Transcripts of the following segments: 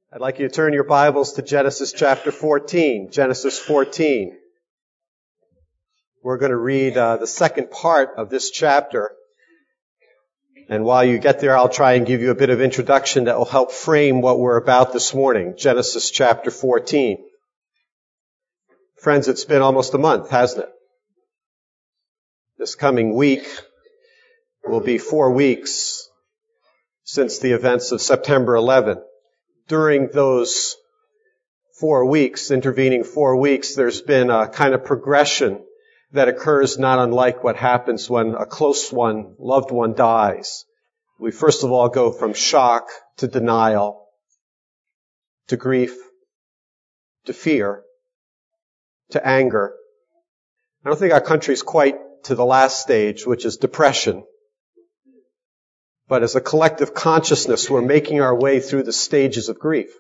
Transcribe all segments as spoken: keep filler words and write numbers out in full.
I'd like you to turn your Bibles to Genesis chapter fourteen. Genesis fourteen. We're going to read uh, the second part of this chapter. And while you get there, I'll try and give you a bit of introduction that will help frame what we're about this morning. Genesis chapter fourteen. Friends, it's been almost a month, hasn't it? This coming week will be four weeks since the events of September eleventh. During those four weeks, intervening four weeks, there's been a kind of progression that occurs not unlike what happens when a close one, loved one dies. We first of all go from shock to denial, to grief, to fear, to anger. I don't think our country's quite to the last stage, which is depression. But as a collective consciousness, we're making our way through the stages of grief.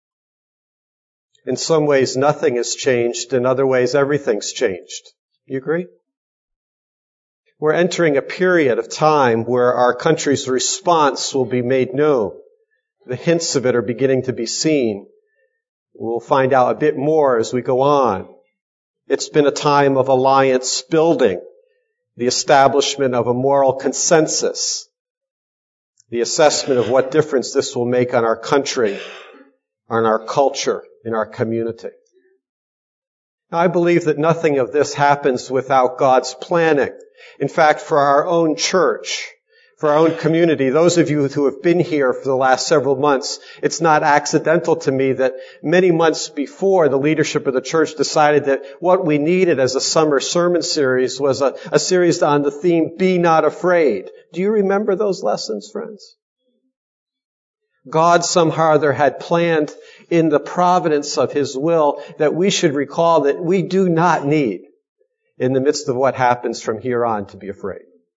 In some ways, nothing has changed. In other ways, everything's changed. You agree? We're entering a period of time where our country's response will be made known. The hints of it are beginning to be seen. We'll find out a bit more as we go on. It's been a time of alliance building, the establishment of a moral consensus, the assessment of what difference this will make on our country, on our culture, in our community. Now, I believe that nothing of this happens without God's planning. In fact, for our own church, for our own community, those of you who have been here for the last several months, it's not accidental to me that many months before, the leadership of the church decided that what we needed as a summer sermon series was a, a series on the theme, Be Not Afraid. Do you remember those lessons, friends? God somehow or other had planned in the providence of His will that we should recall that we do not need, in the midst of what happens from here on, to be afraid.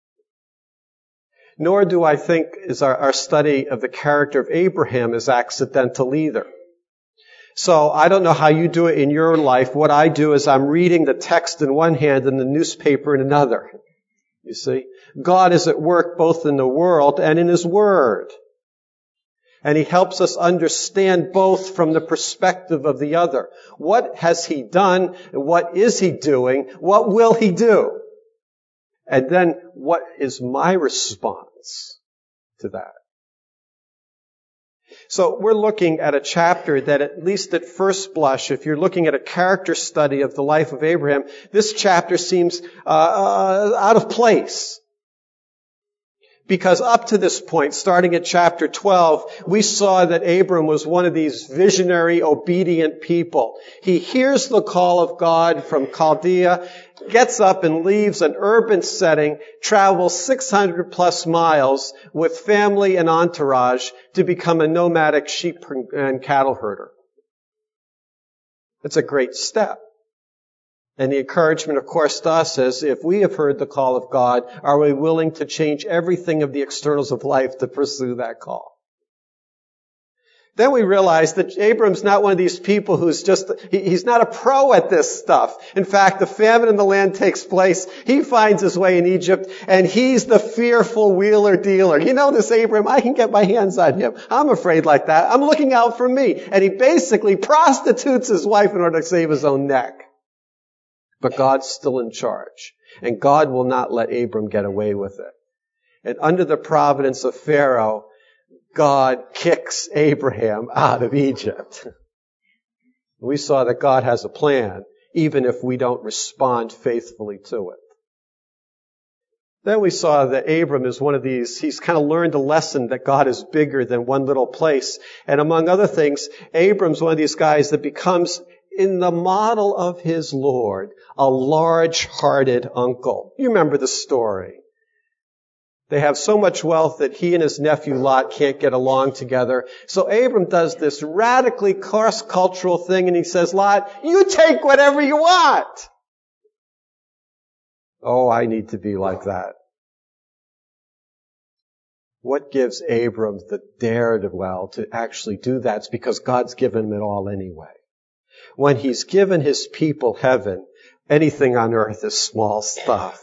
Nor do I think is our, our study of the character of Abraham is accidental either. So I don't know how you do it in your life. What I do is I'm reading the text in one hand and the newspaper in another. You see? God is at work both in the world and in His Word. And He helps us understand both from the perspective of the other. What has He done? What is He doing? What will He do? And then, what is my response to that? So, we're looking at a chapter that, at least at first blush, if you're looking at a character study of the life of Abraham, this chapter seems uh, uh, out of place. Because up to this point, starting at chapter twelve, we saw that Abram was one of these visionary, obedient people. He hears the call of God from Chaldea, gets up and leaves an urban setting, travels six hundred plus miles with family and entourage to become a nomadic sheep and cattle herder. It's a great step. And the encouragement, of course, to us is, if we have heard the call of God, are we willing to change everything of the externals of life to pursue that call? Then we realize that Abram's not one of these people who's just, he, he's not a pro at this stuff. In fact, the famine in the land takes place. He finds his way in Egypt, and he's the fearful wheeler dealer. You know this, Abram, I can get my hands on him. I'm afraid like that. I'm looking out for me. And he basically prostitutes his wife in order to save his own neck. But God's still in charge. And God will not let Abram get away with it. And under the providence of Pharaoh, God kicks Abraham out of Egypt. We saw that God has a plan, even if we don't respond faithfully to it. Then we saw that Abram is one of these, he's kind of learned a lesson that God is bigger than one little place. And among other things, Abram's one of these guys that becomes, in the model of his Lord, a large-hearted uncle. You remember the story. They have so much wealth that he and his nephew Lot can't get along together. So Abram does this radically cross-cultural thing, and he says, Lot, you take whatever you want. Oh, I need to be like that. What gives Abram the dare to, well, to actually do that? It's because God's given him it all anyway. When He's given His people heaven, anything on earth is small stuff.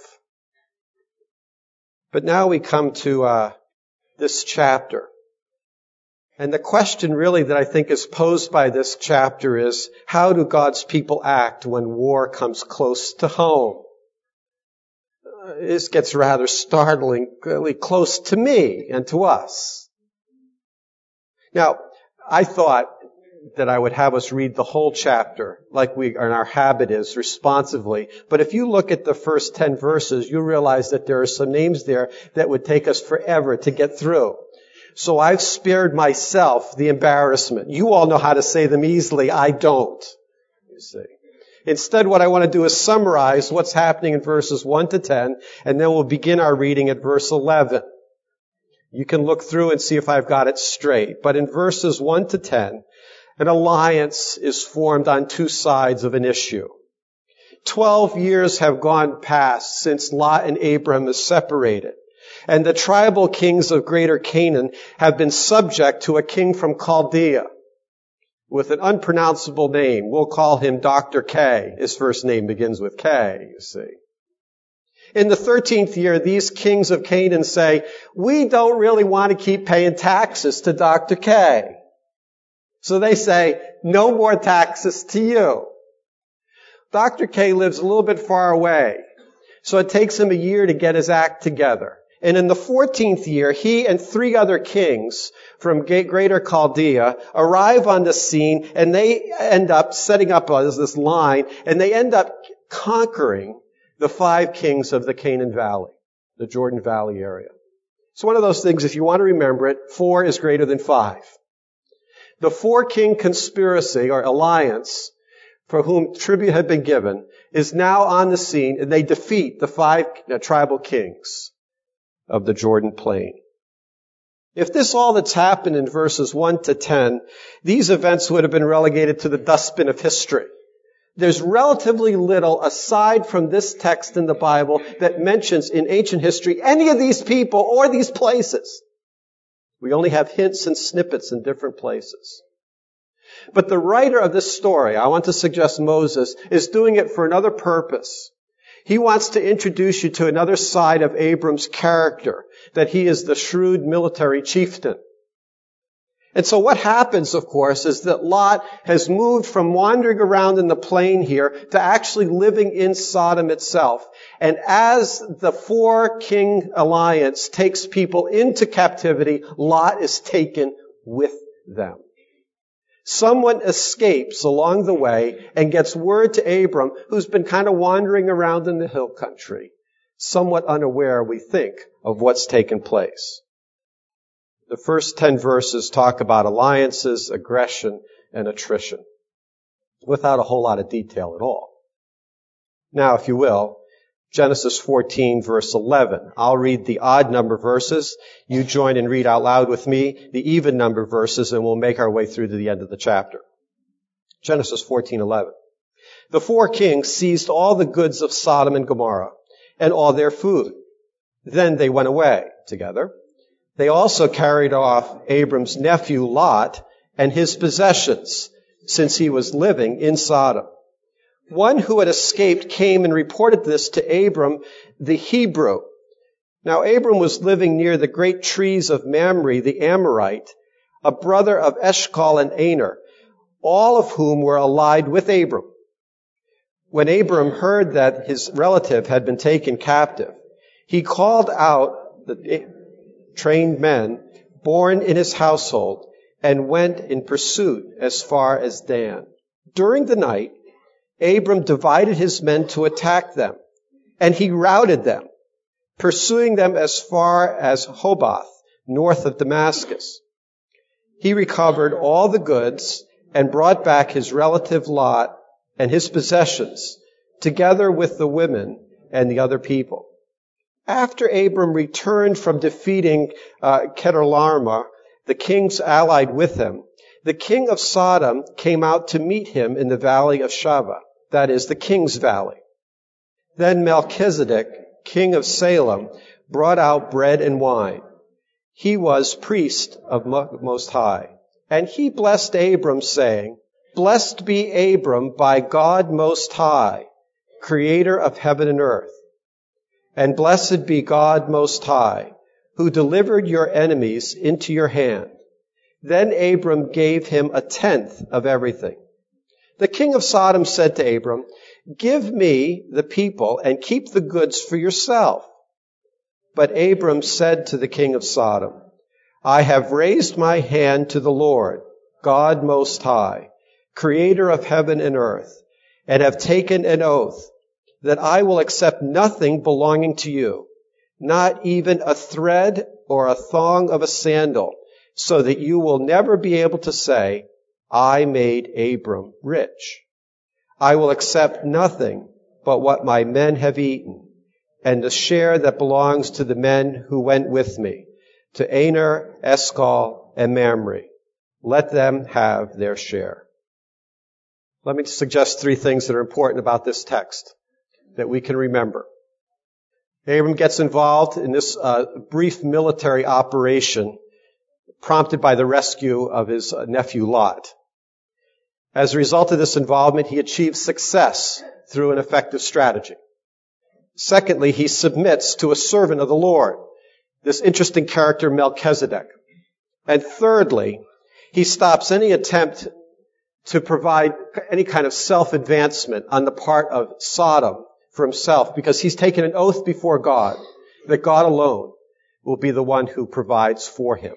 But now we come to uh, this chapter. And the question really that I think is posed by this chapter is, how do God's people act when war comes close to home? Uh, this gets rather startlingly close to me and to us. Now, I thought that I would have us read the whole chapter, like we, and our habit is, responsively. But if you look at the first ten verses, you'll realize that there are some names there that would take us forever to get through. So I've spared myself the embarrassment. You all know how to say them easily. I don't. You see. Instead, what I want to do is summarize what's happening in verses one to ten, and then we'll begin our reading at verse eleven. You can look through and see if I've got it straight. But in verses one to ten, an alliance is formed on two sides of an issue. Twelve years have gone past since Lot and Abram is separated. And the tribal kings of Greater Canaan have been subject to a king from Chaldea with an unpronounceable name. We'll call him Doctor K. His first name begins with K, you see. In the thirteenth year, these kings of Canaan say, we don't really want to keep paying taxes to Doctor K. So they say, no more taxes to you. Doctor K lives a little bit far away, so it takes him a year to get his act together. And in the fourteenth year, he and three other kings from Greater Chaldea arrive on the scene, and they end up setting up this line, and they end up conquering the five kings of the Canaan Valley, the Jordan Valley area. It's one of those things, if you want to remember it, four is greater than five. The four-king conspiracy, or alliance, for whom tribute had been given, is now on the scene, and they defeat the five uh, tribal kings of the Jordan Plain. If this all that's happened in verses one to ten, these events would have been relegated to the dustbin of history. There's relatively little, aside from this text in the Bible, that mentions in ancient history any of these people or these places. We only have hints and snippets in different places. But the writer of this story, I want to suggest Moses, is doing it for another purpose. He wants to introduce you to another side of Abram's character, that he is the shrewd military chieftain. And so what happens, of course, is that Lot has moved from wandering around in the plain here to actually living in Sodom itself. And as the four-king alliance takes people into captivity, Lot is taken with them. Someone escapes along the way and gets word to Abram, who's been kind of wandering around in the hill country, somewhat unaware, we think, of what's taken place. The first ten verses talk about alliances, aggression, and attrition, without a whole lot of detail at all. Now, if you will, Genesis fourteen, verse eleven. I'll read the odd number verses. You join and read out loud with me the even number verses, and we'll make our way through to the end of the chapter. Genesis fourteen eleven. The four kings seized all the goods of Sodom and Gomorrah, and all their food. Then they went away together. They also carried off Abram's nephew Lot and his possessions, since he was living in Sodom. One who had escaped came and reported this to Abram the Hebrew. Now Abram was living near the great trees of Mamre the Amorite, a brother of Eshcol and Aner, all of whom were allied with Abram. When Abram heard that his relative had been taken captive, he called out the trained men born in his household and went in pursuit as far as Dan. During the night, Abram divided his men to attack them, and he routed them, pursuing them as far as Hobath, north of Damascus. He recovered all the goods and brought back his relative Lot and his possessions, together with the women and the other people. After Abram returned from defeating uh, Chedorlaomer, the kings allied with him, the king of Sodom came out to meet him in the valley of Shaveh, that is, the king's valley. Then Melchizedek, king of Salem, brought out bread and wine. He was priest of Most High. And he blessed Abram, saying, Blessed be Abram by God Most High, creator of heaven and earth. And blessed be God Most High, who delivered your enemies into your hand. Then Abram gave him a tenth of everything. The king of Sodom said to Abram, "Give me the people and keep the goods for yourself." But Abram said to the king of Sodom, "I have raised my hand to the Lord, God Most High, creator of heaven and earth, and have taken an oath that I will accept nothing belonging to you, not even a thread or a thong of a sandal, so that you will never be able to say, 'I made Abram rich.' I will accept nothing but what my men have eaten, and the share that belongs to the men who went with me, to Aner, Eshcol, and Mamre. Let them have their share." Let me suggest three things that are important about this text that we can remember. Abram gets involved in this uh, brief military operation prompted by the rescue of his uh, nephew Lot. As a result of this involvement, he achieves success through an effective strategy. Secondly, he submits to a servant of the Lord, this interesting character Melchizedek. And thirdly, he stops any attempt to provide any kind of self-advancement on the part of Sodom for himself, because he's taken an oath before God that God alone will be the one who provides for him.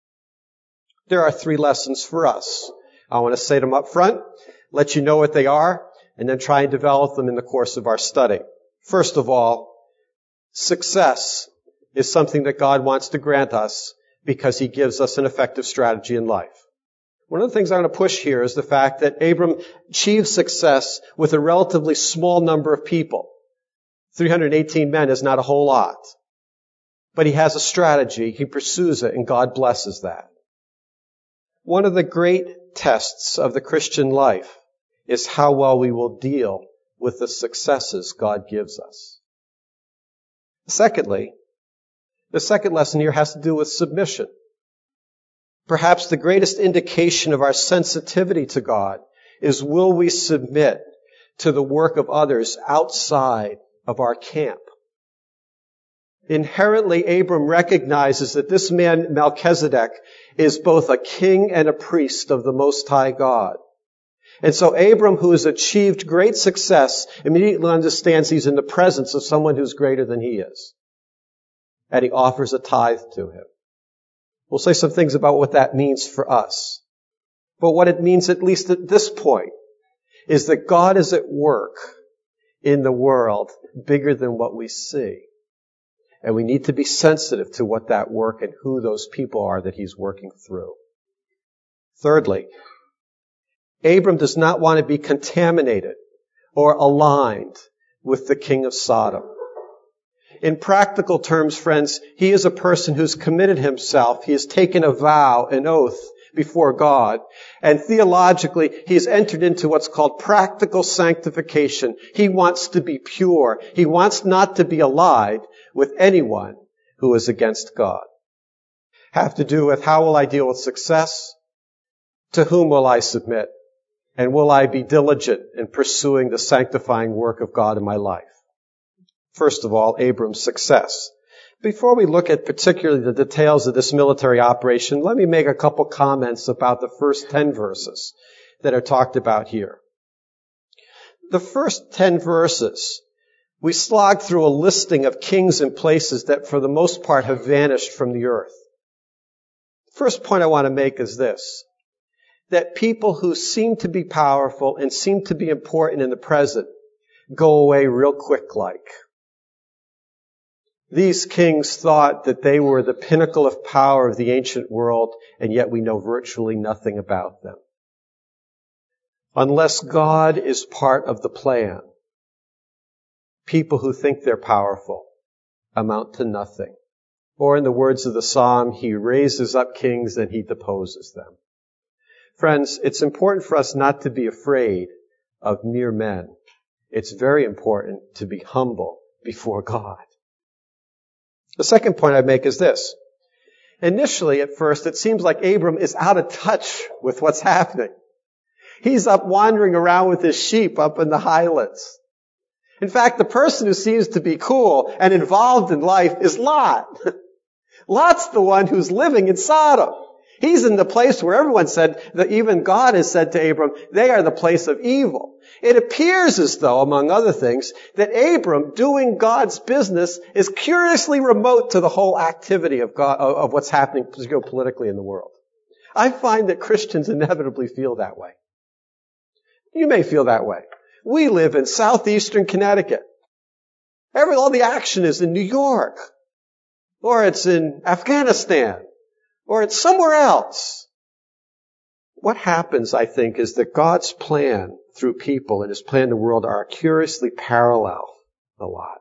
There are three lessons for us. I want to say them up front, let you know what they are, and then try and develop them in the course of our study. First of all, success is something that God wants to grant us because he gives us an effective strategy in life. One of the things I'm going to push here is the fact that Abram achieved success with a relatively small number of people. three hundred eighteen men is not a whole lot. But he has a strategy, he pursues it, and God blesses that. One of the great tests of the Christian life is how well we will deal with the successes God gives us. Secondly, the second lesson here has to do with submission. Perhaps the greatest indication of our sensitivity to God is, will we submit to the work of others outside of our camp? Inherently, Abram recognizes that this man, Melchizedek, is both a king and a priest of the Most High God. And so Abram, who has achieved great success, immediately understands he's in the presence of someone who's greater than he is. And he offers a tithe to him. We'll say some things about what that means for us. But what it means, at least at this point, is that God is at work in the world bigger than what we see. And we need to be sensitive to what that work and who those people are that he's working through. Thirdly, Abram does not want to be contaminated or aligned with the king of Sodom. In practical terms, friends, he is a person who's committed himself. He has taken a vow, an oath before God. And theologically, he's entered into what's called practical sanctification. He wants to be pure. He wants not to be allied with anyone who is against God. Have to do with, how will I deal with success? To whom will I submit? And will I be diligent in pursuing the sanctifying work of God in my life? First of all, Abram's success. Before we look at particularly the details of this military operation, let me make a couple comments about the first ten verses that are talked about here. The first ten verses, we slog through a listing of kings and places that for the most part have vanished from the earth. First point I want to make is this, that people who seem to be powerful and seem to be important in the present go away real quick like. These kings thought that they were the pinnacle of power of the ancient world, and yet we know virtually nothing about them. Unless God is part of the plan, people who think they're powerful amount to nothing. Or in the words of the psalm, he raises up kings and he deposes them. Friends, it's important for us not to be afraid of mere men. It's very important to be humble before God. The second point I make is this. Initially, at first, it seems like Abram is out of touch with what's happening. He's up wandering around with his sheep up in the highlands. In fact, the person who seems to be cool and involved in life is Lot. Lot's the one who's living in Sodom. He's in the place where everyone said, that even God has said to Abram, they are the place of evil. It appears as though, among other things, that Abram, doing God's business, is curiously remote to the whole activity of God, of what's happening geopolitically in the world. I find that Christians inevitably feel that way. You may feel that way. We live in southeastern Connecticut. Every, all the action is in New York. Or it's in Afghanistan. Or it's somewhere else. What happens, I think, is that God's plan through people and His plan in the world are curiously parallel a lot.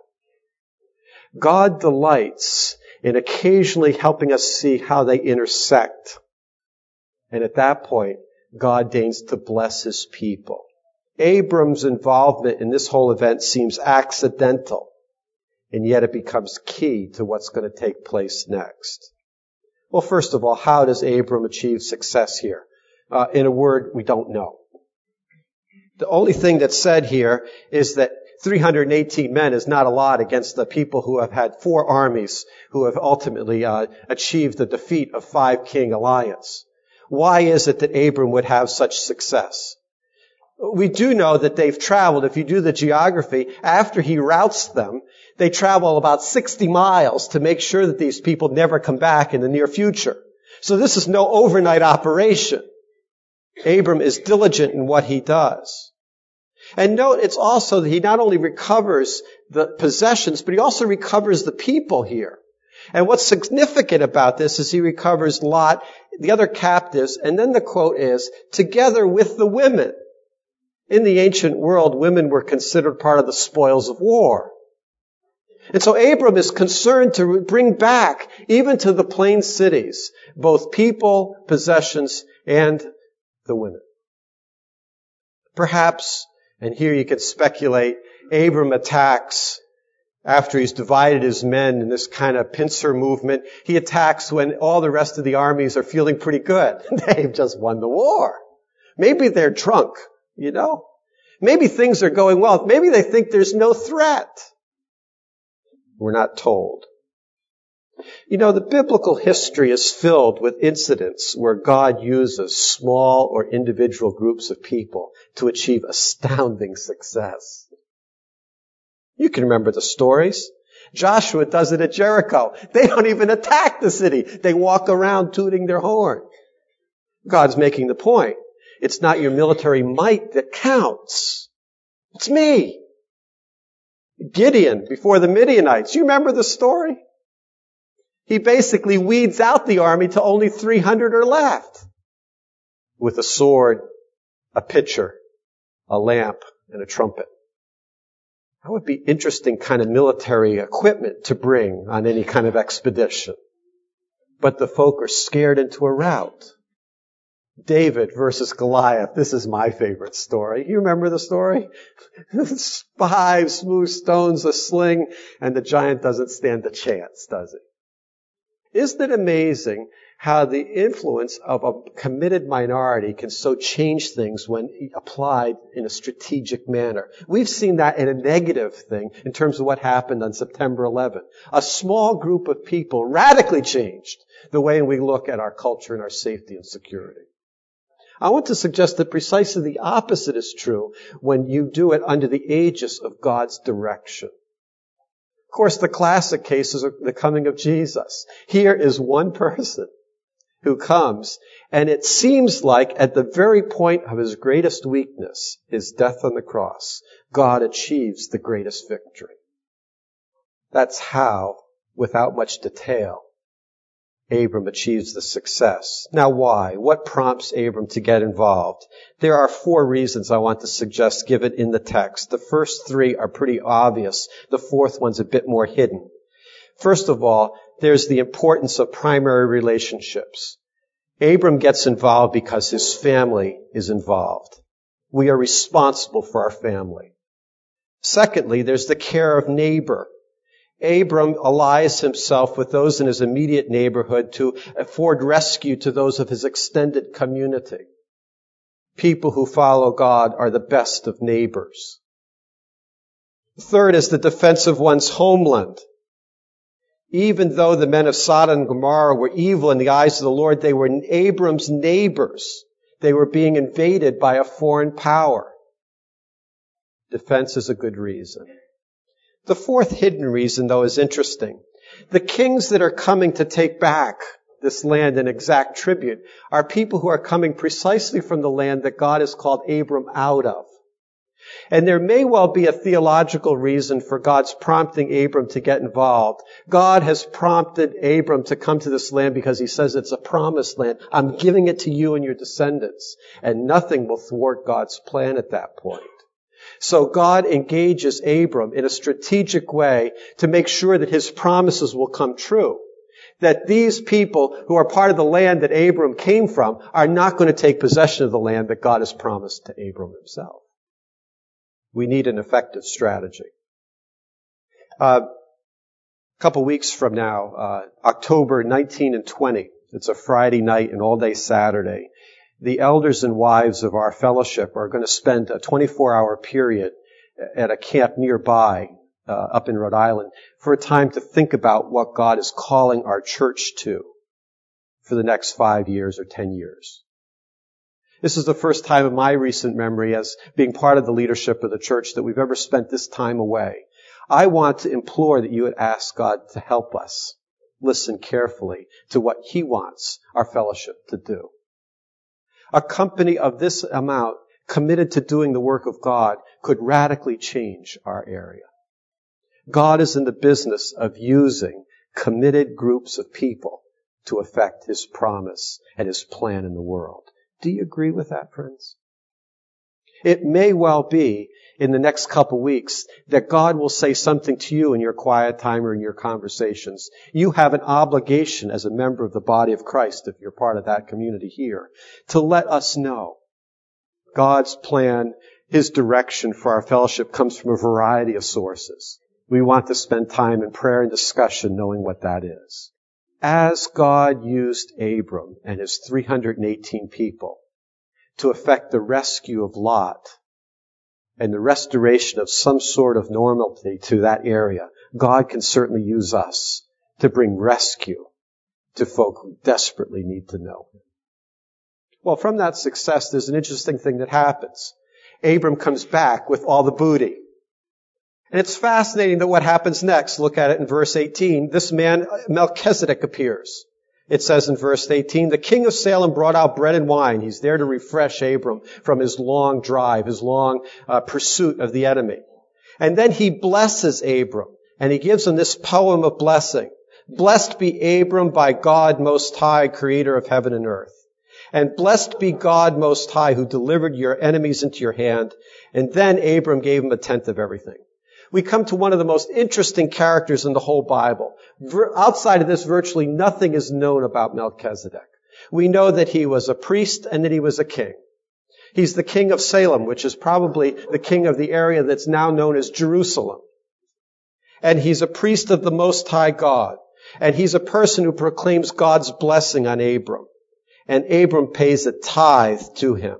God delights in occasionally helping us see how they intersect. And at that point, God deigns to bless His people. Abram's involvement in this whole event seems accidental, and yet it becomes key to what's going to take place next. Well, first of all, how does Abram achieve success here? Uh, in a word, we don't know. The only thing that's said here is that three hundred eighteen men is not a lot against the people who have had four armies who have ultimately uh, achieved the defeat of five king alliance. Why is it that Abram would have such success? We do know that they've traveled, if you do the geography, after he routs them, they travel about sixty miles to make sure that these people never come back in the near future. So this is no overnight operation. Abram is diligent in what he does. And note, it's also that he not only recovers the possessions, but he also recovers the people here. And what's significant about this is he recovers Lot, the other captives, and then the quote is, together with the women. In the ancient world, women were considered part of the spoils of war. And so Abram is concerned to bring back, even to the plain cities, both people, possessions, and the women. Perhaps, and here you can speculate, Abram attacks after he's divided his men in this kind of pincer movement. He attacks when all the rest of the armies are feeling pretty good. They've just won the war. Maybe they're drunk, you know. Maybe things are going well. Maybe they think there's no threat. We're not told. You know, the biblical history is filled with incidents where God uses small or individual groups of people to achieve astounding success. You can remember the stories. Joshua does it at Jericho. They don't even attack the city. They walk around tooting their horn. God's making the point. It's not your military might that counts. It's me. Gideon, before the Midianites. You remember the story? He basically weeds out the army till only three hundred are left. With a sword, a pitcher, a lamp, and a trumpet. That would be interesting kind of military equipment to bring on any kind of expedition. But the folk are scared into a rout. David versus Goliath. This is my favorite story. You remember the story? Five smooth stones, a sling, and the giant doesn't stand a chance, does he? Isn't it amazing how the influence of a committed minority can so change things when applied in a strategic manner? We've seen that in a negative thing in terms of what happened on September eleventh. A small group of people radically changed the way we look at our culture and our safety and security. I want to suggest that precisely the opposite is true when you do it under the aegis of God's direction. Of course, the classic case is the coming of Jesus. Here is one person who comes, and it seems like at the very point of his greatest weakness, his death on the cross, God achieves the greatest victory. That's how, without much detail, Abram achieves the success. Now why? What prompts Abram to get involved? There are four reasons I want to suggest given in the text. The first three are pretty obvious. The fourth one's a bit more hidden. First of all, there's the importance of primary relationships. Abram gets involved because his family is involved. We are responsible for our family. Secondly, there's the care of neighbor. Abram allies himself with those in his immediate neighborhood to afford rescue to those of his extended community. People who follow God are the best of neighbors. Third is the defense of one's homeland. Even though the men of Sodom and Gomorrah were evil in the eyes of the Lord, they were Abram's neighbors. They were being invaded by a foreign power. Defense is a good reason. The fourth hidden reason, though, is interesting. The kings that are coming to take back this land and exact tribute are people who are coming precisely from the land that God has called Abram out of. And there may well be a theological reason for God's prompting Abram to get involved. God has prompted Abram to come to this land because he says it's a promised land. I'm giving it to you and your descendants. And nothing will thwart God's plan at that point. So God engages Abram in a strategic way to make sure that his promises will come true. That these people who are part of the land that Abram came from are not going to take possession of the land that God has promised to Abram himself. We need an effective strategy. Uh, a couple weeks from now, uh, October nineteenth and twentieth, it's a Friday night and all day Saturday, the elders and wives of our fellowship are going to spend a twenty-four hour period at a camp nearby, uh, up in Rhode Island, for a time to think about what God is calling our church to for the next five years or ten years. This is the first time in my recent memory as being part of the leadership of the church that we've ever spent this time away. I want to implore that you would ask God to help us listen carefully to what He wants our fellowship to do. A company of this amount committed to doing the work of God could radically change our area. God is in the business of using committed groups of people to effect His promise and His plan in the world. Do you agree with that, friends? It may well be in the next couple weeks that God will say something to you in your quiet time or in your conversations. You have an obligation as a member of the body of Christ, if you're part of that community here, to let us know. God's plan, His direction for our fellowship comes from a variety of sources. We want to spend time in prayer and discussion knowing what that is. As God used Abram and his three hundred eighteen people to effect the rescue of Lot and the restoration of some sort of normality to that area, God can certainly use us to bring rescue to folk who desperately need to know Him. Well, from that success, there's an interesting thing that happens. Abram comes back with all the booty. And it's fascinating that what happens next, look at it in verse eighteen, this man, Melchizedek, appears. It says in verse eighteen, the king of Salem brought out bread and wine. He's there to refresh Abram from his long drive, his long uh, pursuit of the enemy. And then he blesses Abram, and he gives him this poem of blessing. Blessed be Abram by God Most High, creator of heaven and earth. And blessed be God Most High, who delivered your enemies into your hand. And then Abram gave him a tenth of everything. We come to one of the most interesting characters in the whole Bible. Outside of this, virtually nothing is known about Melchizedek. We know that he was a priest and that he was a king. He's the king of Salem, which is probably the king of the area that's now known as Jerusalem. And he's a priest of the Most High God. And he's a person who proclaims God's blessing on Abram. And Abram pays a tithe to him.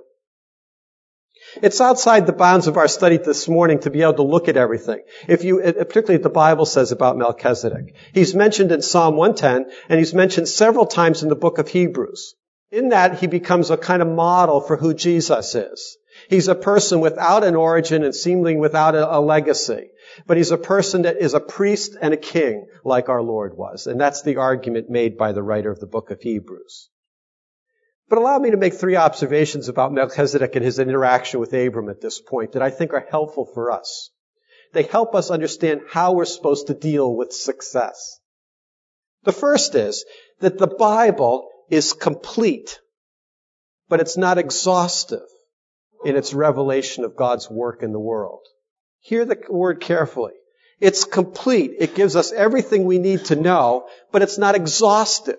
It's outside the bounds of our study this morning to be able to look at everything. If you, particularly what the Bible says about Melchizedek. He's mentioned in Psalm one ten, and he's mentioned several times in the book of Hebrews. In that, he becomes a kind of model for who Jesus is. He's a person without an origin and seemingly without a, a legacy. But he's a person that is a priest and a king, like our Lord was. And that's the argument made by the writer of the book of Hebrews. But allow me to make three observations about Melchizedek and his interaction with Abram at this point that I think are helpful for us. They help us understand how we're supposed to deal with success. The first is that the Bible is complete, but it's not exhaustive in its revelation of God's work in the world. Hear the word carefully. It's complete. It gives us everything we need to know, but it's not exhaustive.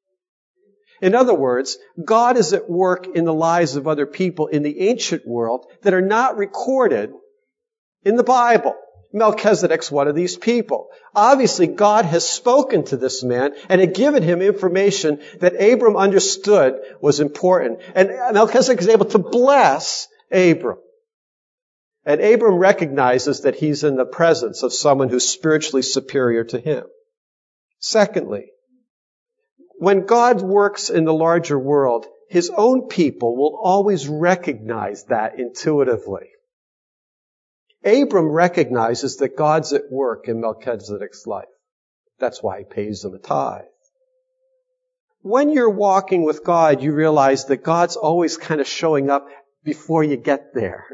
In other words, God is at work in the lives of other people in the ancient world that are not recorded in the Bible. Melchizedek's one of these people. Obviously, God has spoken to this man and had given him information that Abram understood was important. And Melchizedek is able to bless Abram. And Abram recognizes that he's in the presence of someone who's spiritually superior to him. Secondly, when God works in the larger world, His own people will always recognize that intuitively. Abram recognizes that God's at work in Melchizedek's life. That's why he pays him a tithe. When you're walking with God, you realize that God's always kind of showing up before you get there.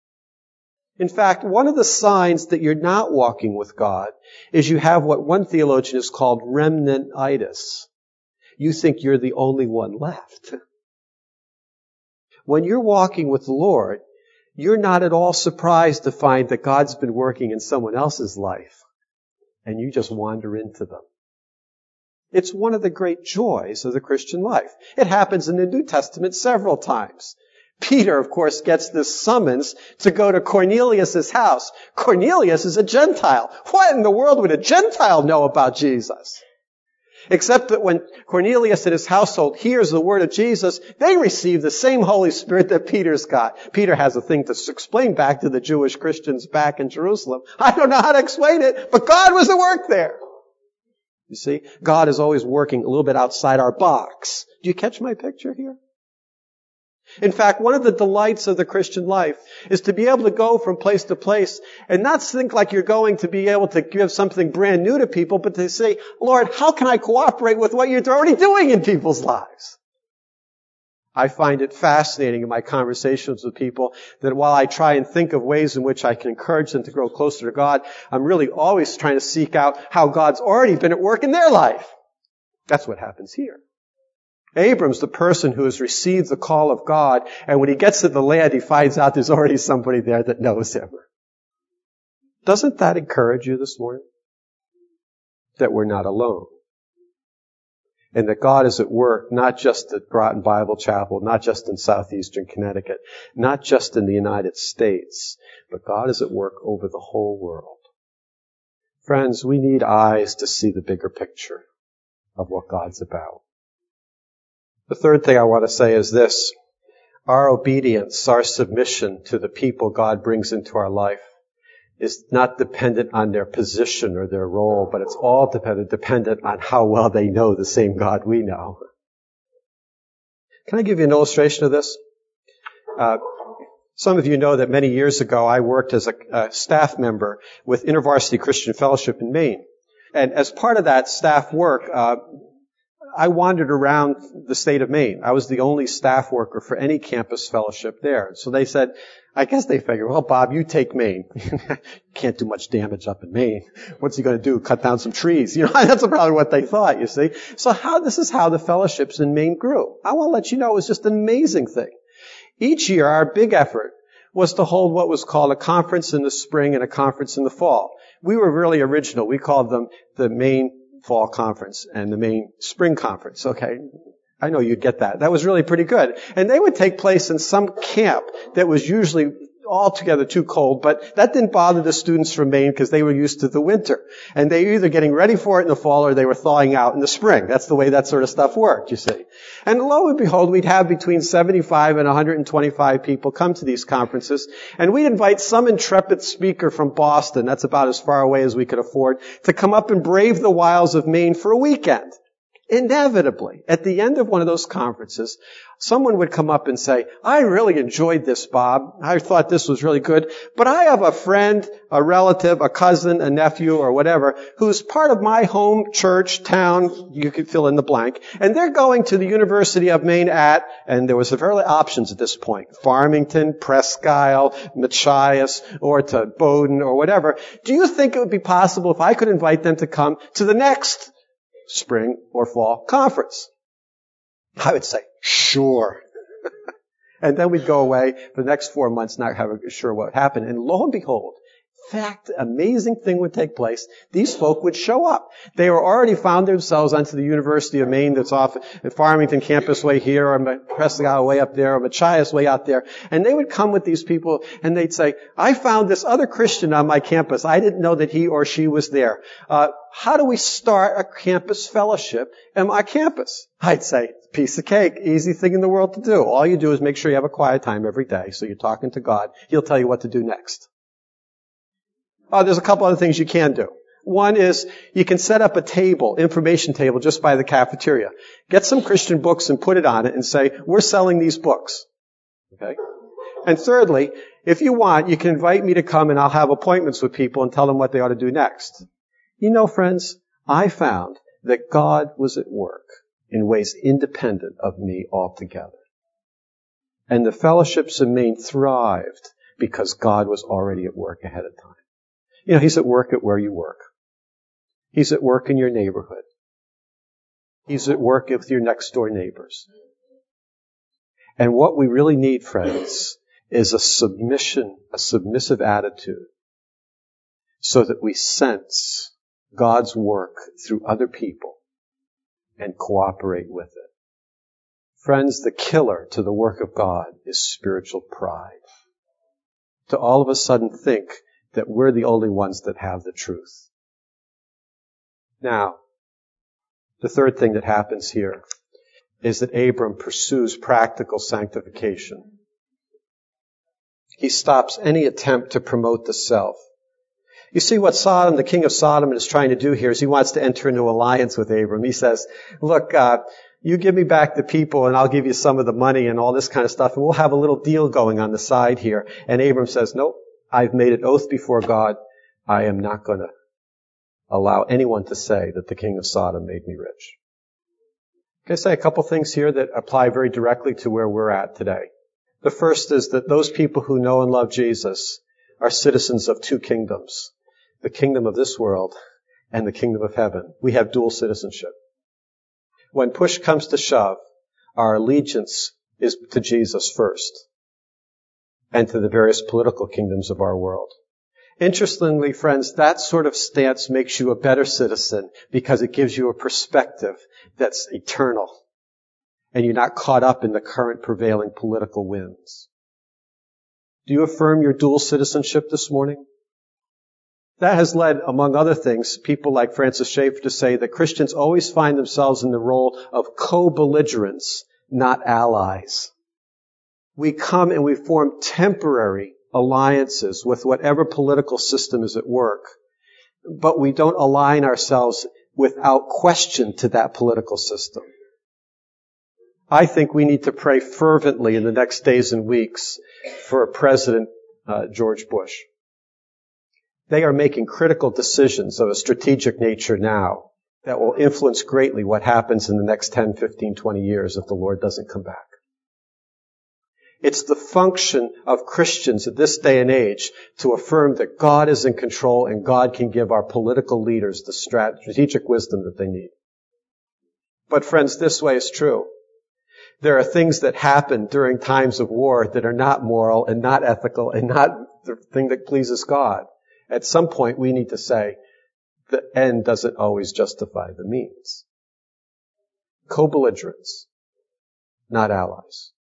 In fact, one of the signs that you're not walking with God is you have what one theologian has called remnantitis. You think you're the only one left. When you're walking with the Lord, you're not at all surprised to find that God's been working in someone else's life, and you just wander into them. It's one of the great joys of the Christian life. It happens in the New Testament several times. Peter, of course, gets this summons to go to Cornelius' house. Cornelius is a Gentile. What in the world would a Gentile know about Jesus? Except that when Cornelius and his household hears the word of Jesus, they receive the same Holy Spirit that Peter's got. Peter has a thing to explain back to the Jewish Christians back in Jerusalem. I don't know how to explain it, but God was at work there. You see, God is always working a little bit outside our box. Do you catch my picture here? In fact, one of the delights of the Christian life is to be able to go from place to place and not think like you're going to be able to give something brand new to people, but to say, Lord, how can I cooperate with what you're already doing in people's lives? I find it fascinating in my conversations with people that while I try and think of ways in which I can encourage them to grow closer to God, I'm really always trying to seek out how God's already been at work in their life. That's what happens here. Abram's the person who has received the call of God, and when he gets to the land, he finds out there's already somebody there that knows him. Doesn't that encourage you this morning? That we're not alone. And that God is at work, not just at Groton Bible Chapel, not just in southeastern Connecticut, not just in the United States, but God is at work over the whole world. Friends, we need eyes to see the bigger picture of what God's about. The third thing I want to say is this. Our obedience, our submission to the people God brings into our life is not dependent on their position or their role, but it's all dependent, dependent on how well they know the same God we know. Can I give you an illustration of this? Uh, some of you know that many years ago I worked as a, a staff member with InterVarsity Christian Fellowship in Maine. And as part of that staff work, uh, I wandered around the state of Maine. I was the only staff worker for any campus fellowship there. So they said, I guess they figured, well, Bob, you take Maine. Can't do much damage up in Maine. What's he going to do? Cut down some trees? You know, that's probably what they thought, you see. So how, this is how the fellowships in Maine grew. I want to let you know it was just an amazing thing. Each year, our big effort was to hold what was called a conference in the spring and a conference in the fall. We were really original. We called them the Maine Fall Conference and the Maine Spring Conference. Okay. I know you'd get that. That was really pretty good. And they would take place in some camp that was usually altogether too cold, but that didn't bother the students from Maine because they were used to the winter. And they were either getting ready for it in the fall or they were thawing out in the spring. That's the way that sort of stuff worked, you see. And lo and behold, we'd have between seventy-five and one hundred twenty-five people come to these conferences. And we'd invite some intrepid speaker from Boston, that's about as far away as we could afford, to come up and brave the wilds of Maine for a weekend. Inevitably, at the end of one of those conferences, someone would come up and say, I really enjoyed this, Bob. I thought this was really good, but I have a friend, a relative, a cousin, a nephew, or whatever, who's part of my home church, town, you could fill in the blank, and they're going to the University of Maine at, and there was several options at this point, Farmington, Presque Isle, Machias, or to Bowdoin, or whatever. Do you think it would be possible if I could invite them to come to the next spring or fall conference? I would say, sure. And then we'd go away for the next four months not having sure what happened. And lo and behold, fact, amazing thing would take place. These folk would show up. They were already found themselves onto the University of Maine that's off at Farmington campus way here, or Presque Isle way up there, or Machias way out there. And they would come with these people and they'd say, I found this other Christian on my campus. I didn't know that he or she was there. Uh, how do we start a campus fellowship on my campus? I'd say, piece of cake, easy thing in the world to do. All you do is make sure you have a quiet time every day. So you're talking to God. He'll tell you what to do next. Oh, there's a couple other things you can do. One is you can set up a table, information table, just by the cafeteria. Get some Christian books and put it on it and say, we're selling these books. Okay? And thirdly, if you want, you can invite me to come and I'll have appointments with people and tell them what they ought to do next. You know, friends, I found that God was at work in ways independent of me altogether. And the fellowships in Maine thrived because God was already at work ahead of time. You know, He's at work at where you work. He's at work in your neighborhood. He's at work with your next door neighbors. And what we really need, friends, is a submission, a submissive attitude so that we sense God's work through other people and cooperate with it. Friends, the killer to the work of God is spiritual pride. To all of a sudden think that we're the only ones that have the truth. Now, the third thing that happens here is that Abram pursues practical sanctification. He stops any attempt to promote the self. You see what Sodom, the king of Sodom, is trying to do here is he wants to enter into alliance with Abram. He says, look, uh, you give me back the people and I'll give you some of the money and all this kind of stuff and we'll have a little deal going on the side here. And Abram says, nope, I've made an oath before God. I am not going to allow anyone to say that the king of Sodom made me rich. Can I say a couple things here that apply very directly to where we're at today? The first is that those people who know and love Jesus are citizens of two kingdoms, the kingdom of this world and the kingdom of heaven. We have dual citizenship. When push comes to shove, our allegiance is to Jesus first and to the various political kingdoms of our world. Interestingly, friends, that sort of stance makes you a better citizen because it gives you a perspective that's eternal and you're not caught up in the current prevailing political winds. Do you affirm your dual citizenship this morning? That has led, among other things, people like Francis Schaeffer to say that Christians always find themselves in the role of co-belligerents, not allies. We come and we form temporary alliances with whatever political system is at work, but we don't align ourselves without question to that political system. I think we need to pray fervently in the next days and weeks for President uh, George Bush. They are making critical decisions of a strategic nature now that will influence greatly what happens in the next ten, fifteen, twenty years if the Lord doesn't come back. It's the function of Christians at this day and age to affirm that God is in control and God can give our political leaders the strategic wisdom that they need. But friends, this way is true. There are things that happen during times of war that are not moral and not ethical and not the thing that pleases God. At some point, we need to say, the end doesn't always justify the means. Co-belligerents, not allies.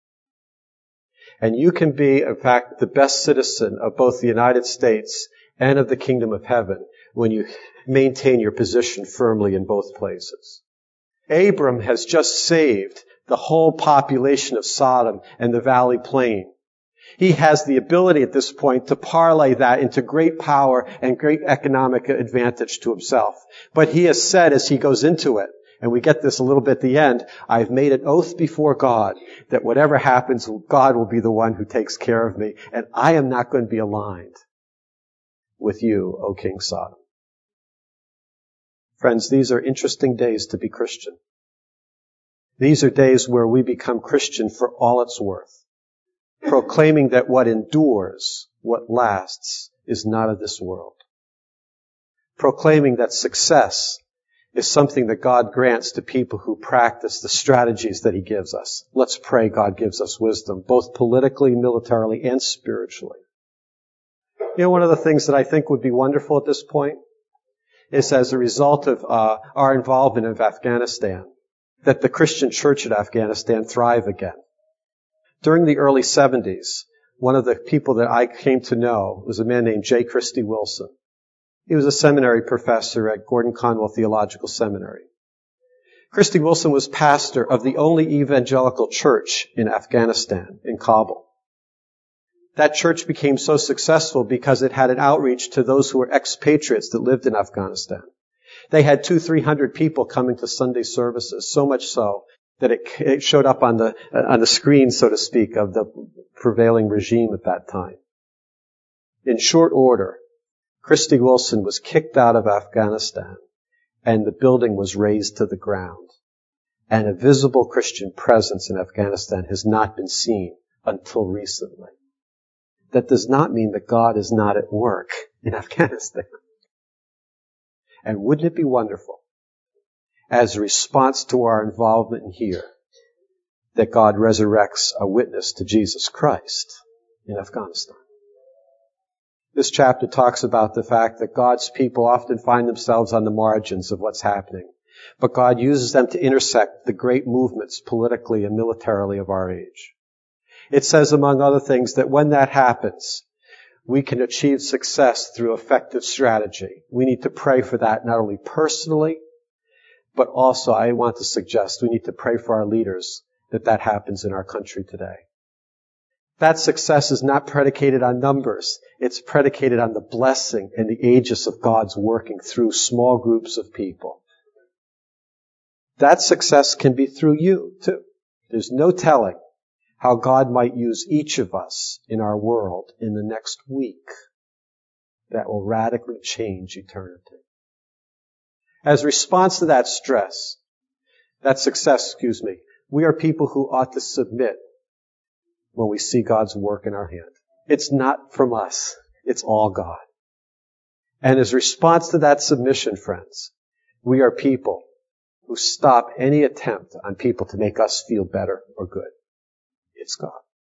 And you can be, in fact, the best citizen of both the United States and of the kingdom of heaven when you maintain your position firmly in both places. Abram has just saved the whole population of Sodom and the Valley Plain. He has the ability at this point to parlay that into great power and great economic advantage to himself. But he has said as he goes into it, and we get this a little bit at the end, I've made an oath before God that whatever happens, God will be the one who takes care of me, and I am not going to be aligned with you, O King Sodom. Friends, these are interesting days to be Christian. These are days where we become Christian for all it's worth, proclaiming that what endures, what lasts, is not of this world. Proclaiming that success is something that God grants to people who practice the strategies that He gives us. Let's pray God gives us wisdom, both politically, militarily, and spiritually. You know, one of the things that I think would be wonderful at this point is as a result of uh, our involvement in Afghanistan, that the Christian church in Afghanistan thrive again. During the early seventies, one of the people that I came to know was a man named J. Christy Wilson. He was a seminary professor at Gordon Conwell Theological Seminary. Christy Wilson was pastor of the only evangelical church in Afghanistan, in Kabul. That church became so successful because it had an outreach to those who were expatriates that lived in Afghanistan. They had two, three hundred people coming to Sunday services, so much so that it, it showed up on the uh, on the screen, so to speak, of the prevailing regime at that time. In short order, Christy Wilson was kicked out of Afghanistan, and the building was razed to the ground. And a visible Christian presence in Afghanistan has not been seen until recently. That does not mean that God is not at work in Afghanistan. And wouldn't it be wonderful, as a response to our involvement here, that God resurrects a witness to Jesus Christ in Afghanistan? This chapter talks about the fact that God's people often find themselves on the margins of what's happening, but God uses them to intersect the great movements politically and militarily of our age. It says, among other things, that when that happens, we can achieve success through effective strategy. We need to pray for that not only personally, but also, I want to suggest, we need to pray for our leaders that that happens in our country today. That success is not predicated on numbers. It's predicated on the blessing and the aegis of God's working through small groups of people. That success can be through you, too. There's no telling how God might use each of us in our world in the next week that will radically change eternity. As a response to that stress, that success, excuse me, we are people who ought to submit when we see God's work in our hand. It's not from us. It's all God. And as a response to that submission, friends, we are people who stop any attempt on people to make us feel better or good. It's God.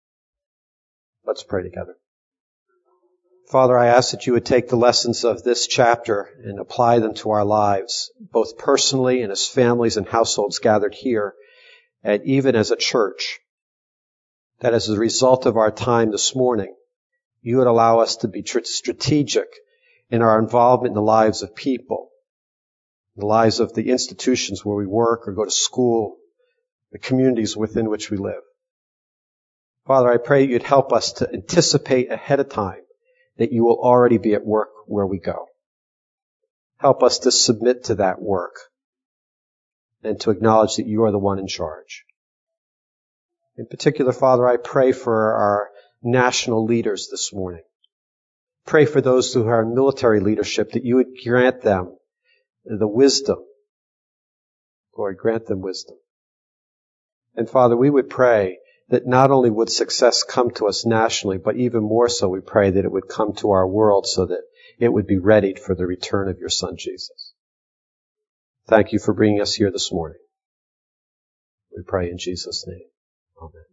Let's pray together. Father, I ask that you would take the lessons of this chapter and apply them to our lives, both personally and as families and households gathered here, and even as a church. That as a result of our time this morning, you would allow us to be strategic in our involvement in the lives of people, the lives of the institutions where we work or go to school, the communities within which we live. Father, I pray you'd help us to anticipate ahead of time that you will already be at work where we go. Help us to submit to that work and to acknowledge that you are the one in charge. In particular, Father, I pray for our national leaders this morning. Pray for those who are in military leadership that you would grant them the wisdom. Lord, grant them wisdom. And Father, we would pray that not only would success come to us nationally, but even more so we pray that it would come to our world so that it would be readied for the return of your Son, Jesus. Thank you for bringing us here this morning. We pray in Jesus' name. Amen.